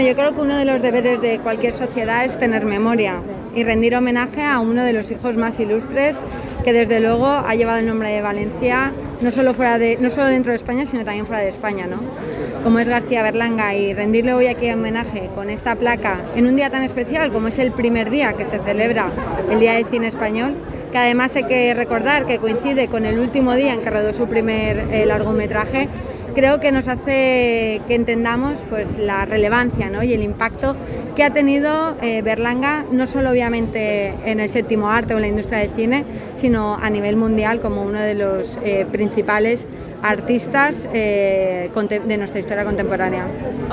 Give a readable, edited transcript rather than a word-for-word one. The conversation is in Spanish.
Yo creo que uno de los deberes de cualquier sociedad es tener memoria y rendir homenaje a uno de los hijos más ilustres que desde luego ha llevado el nombre de Valencia no solo dentro de España, sino también fuera de España, ¿no? Como es García Berlanga, y rendirle hoy aquí homenaje con esta placa en un día tan especial como es el primer día que se celebra el Día del Cine Español, que además hay que recordar que coincide con el último día en que rodó su primer largometraje. Creo que nos hace que entendamos pues la relevancia, ¿no? Y el impacto que ha tenido Berlanga, no solo obviamente en el séptimo arte o en la industria del cine, sino a nivel mundial como uno de los principales artistas de nuestra historia contemporánea.